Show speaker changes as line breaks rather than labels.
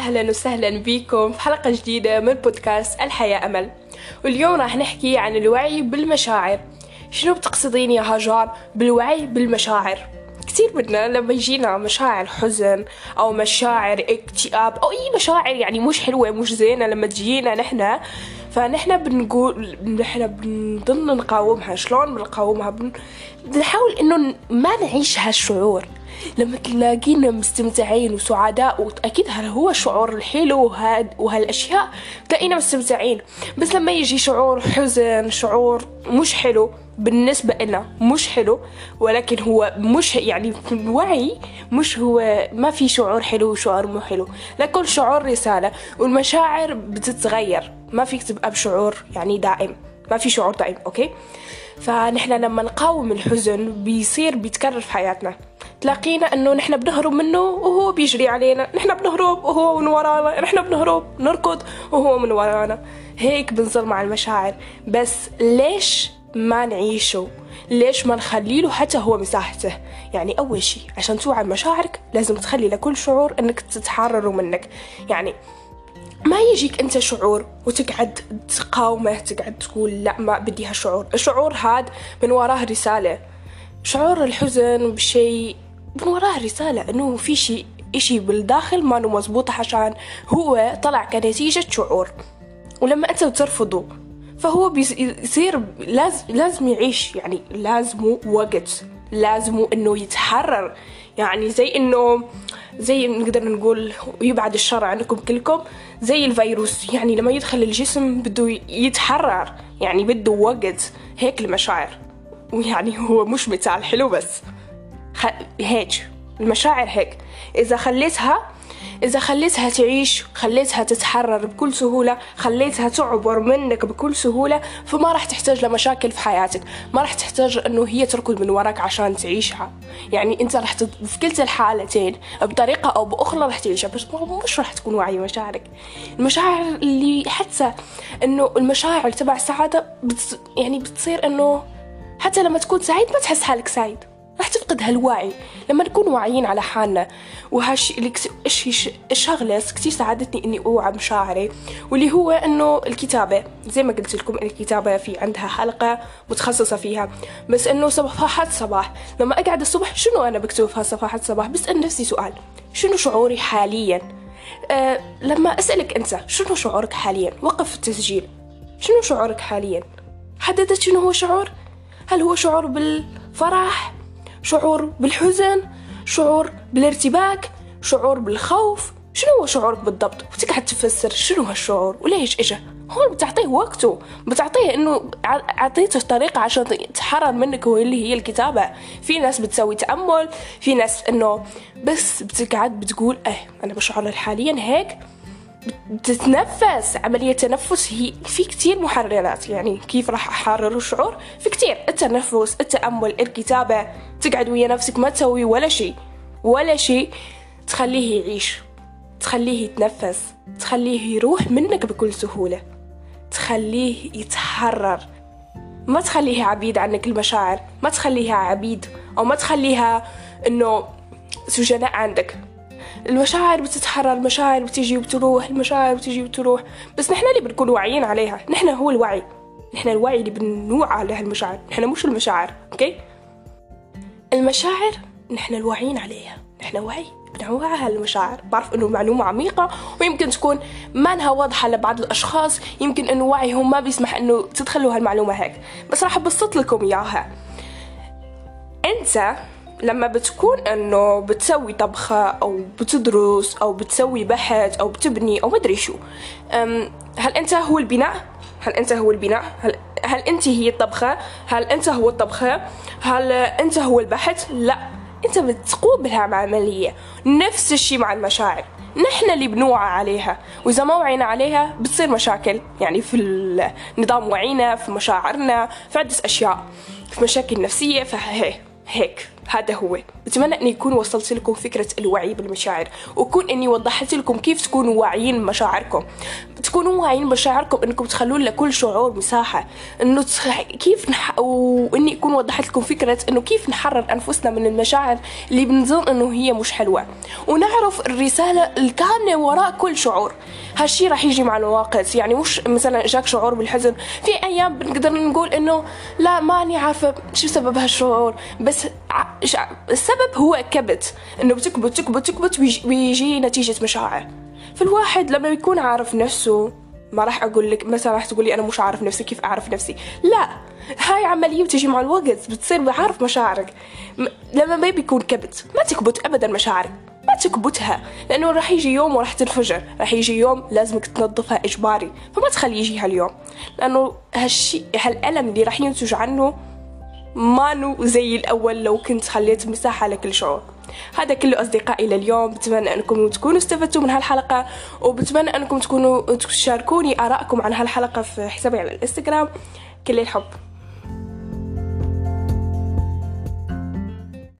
أهلا وسهلا بكم في حلقة جديدة من بودكاست الحياة أمل. واليوم راح نحكي عن الوعي بالمشاعر. شنو بتقصدين يا هاجر بالوعي بالمشاعر؟ كثير منا لما يجينا مشاعر حزن أو مشاعر اكتئاب أو أي مشاعر يعني مش حلوة مش زينة لما تجينا فنحن بنقول بنضل نقاومها. شلون بنقاومها؟ بنحاول إنه ما نعيش هالشعور. لما تلاقينا مستمتعين وسعداء وأكيد هذا هو الشعور الحلو وهالأشياء تلاقينا مستمتعين. بس لما يجي شعور حزن، شعور مش حلو بالنسبة لنا، مش حلو، ولكن هو مش يعني في الوعي مش هو ما في شعور حلو وشعور مو حلو، لكن شعور رسالة. والمشاعر بتتغير، ما فيك تبقى بشعور يعني دائم، ما في شعور دائم. أوكي، فنحن لما نقاوم الحزن بيتكرر في حياتنا. تلاقينا انه نحن بنهرب منه وهو بيجري علينا، نحن بنهرب وهو من ورانا، نحن بنهرب نركض وهو من ورانا. هيك بنصير مع المشاعر. بس ليش ما نعيشه؟ ليش ما نخلي له حتى هو مساحته؟ يعني اول شيء عشان توعي مشاعرك لازم تخلي لكل شعور انك تتحرره منك. يعني ما يجيك انت شعور وتقعد تقاومه، تقعد تقول لا ما بدي هالشعور. الشعور هاد من وراه رسالة. شعور الحزن بشيء من وراه رسالة انه في شيء بالداخل ما مزبوط عشان هو طلع كنتيجة شعور. ولما انت ترفضه فهو بيصير لازم يعيش، يعني لازمه وقت، لازمه انه يتحرر. يعني زي نقدر نقول يبعد الشر عنكم كلكم، زي الفيروس. يعني لما يدخل الجسم بده يتحرر، يعني بده وقت. هيك المشاعر، ويعني هو مش مثال حلو بس هيك المشاعر هيك. إذا خليتها تعيش، خليتها تتحرر بكل سهولة، خليتها تعبر منك بكل سهولة، فما راح تحتاج لمشاكل في حياتك، ما راح تحتاج أنه هي تركض من وراك عشان تعيشها. يعني أنت راح في كلتا الحالتين بطريقة أو بأخرى راح تعيشها، بس مش راح تكون واعي مشاعرك. المشاعر اللي حتى أنه المشاعر تبع السعادة يعني بتصير أنه حتى لما تكون سعيد ما تحس حالك سعيد، راح تفقد هالوعي. لما نكون واعيين على حالنا الشغلة كتير ساعدتني اني اوعى مشاعري، واللي هو انه الكتابة. زي ما قلت لكم الكتابة في عندها حلقة متخصصة فيها. بس انه صفحات صباح، لما اقعد الصبح شنو انا بكتب في صفحات صباح؟ بسأل نفسي سؤال: شنو شعوري حاليا؟ لما اسألك انت شنو شعورك حاليا، وقف التسجيل. شنو شعورك حاليا؟ حددت شنو هو شعور؟ هل هو شعور بالفرح، شعور بالحزن، شعور بالارتباك، شعور بالخوف؟ شنو هو شعورك بالضبط؟ وتقعد تفسر شنو هالشعور وليش اجى. هون بتعطيه وقته، بتعطيه انه اعطيته طريقة عشان تحرر منك، واللي هي الكتابة. في ناس بتسوي تأمل، في ناس انه بس بتقعد بتقول انا بشعر حاليا هيك، بتتنفس. عملية تنفس هي في كتير محررات. يعني كيف راح أحرر الشعور؟ في كتير: التنفس، التأمل، الكتابة. تقعد ويا نفسك ما تسوي ولا شيء، تخليه يعيش، تخليه يتنفس، تخليه يروح منك بكل سهولة، تخليه يتحرر. ما تخليها عبيد عنك المشاعر، ما تخليها عبيد أو ما تخليها إنه سجناء عندك. المشاعر بتتحرر، المشاعر بتيجي وبتروح، المشاعر بتيجي وبتروح، بس نحن اللي بنكون واعيين عليها. نحن هو الوعي، نحن الوعي اللي بنوعى عليها المشاعر، نحن مش المشاعر. اوكي، المشاعر نحن الواعيين عليها، نحن وعي بنوعى المشاعر. بعرف انه معلومة عميقة ويمكن تكون ما انها واضحة لبعض الاشخاص، يمكن انه وعيهم ما بيسمح انه تدخلوا هالمعلومة هيك، بس راح ابسط لكم اياها. انت لما بتكون انه بتسوي طبخة او بتدرس او بتسوي بحث او بتبني او مدري شو، هل انت هو البناء؟ هل انت هو البناء؟ هل انت هي الطبخة؟ هل انت هو الطبخة؟ هل انت هو البحث؟ لا، انت بتقوم بالعملية. نفس الشيء مع المشاعر، نحن اللي بنوعى عليها، وإذا ما وعينا عليها بتصير مشاكل. يعني في النظام وعينا في مشاعرنا، في عدة أشياء، في مشاكل نفسية. هيك هذا هو. بتمنى أني يكون وصلت لكم فكرة الوعي بالمشاعر، وكون أني وضحت لكم كيف تكونوا واعيين بمشاعركم. تكونوا واعيين بمشاعركم، انكم تخلون لكل شعور مساحه، انه كيف واني اكون وضحت لكم فكره انه كيف نحرر انفسنا من المشاعر اللي بنظن انه هي مش حلوه، ونعرف الرساله الكامله وراء كل شعور. هالشي راح يجي مع الوقت، يعني مش مثلا جاك شعور بالحزن في ايام بنقدر نقول انه لا ماني عارفه شو سبب هالشعور، بس السبب هو كبت، انه بتكبت تكبت تكبت ويجي نتيجه مشاعر. فالواحد لما يكون عارف نفسه، ما راح اقول لك مثلا راح تقولي انا مش عارف نفسي، كيف اعرف نفسي؟ لا، هاي عمليه بتجي مع الوقت، بتصير بعرف مشاعرك. لما ما بيكون كبت، ما تكبت ابدا مشاعرك، ما تكبتها، لانه راح يجي يوم وراح تنفجر، راح يجي يوم لازمك تنظفها اجباري، فما تخلي يجي هاليوم، لانه هالالم اللي راح ينتج عنه مانو زي الاول لو كنت خليت مساحه لكل شعور. هذا كله أصدقائي لليوم، بتمنى أنكم تكونوا استفدتوا من هالحلقة، وبتمنى أنكم تكونوا تشاركوني آراءكم عن هالحلقة في حسابي على الإنستغرام. كل الحب.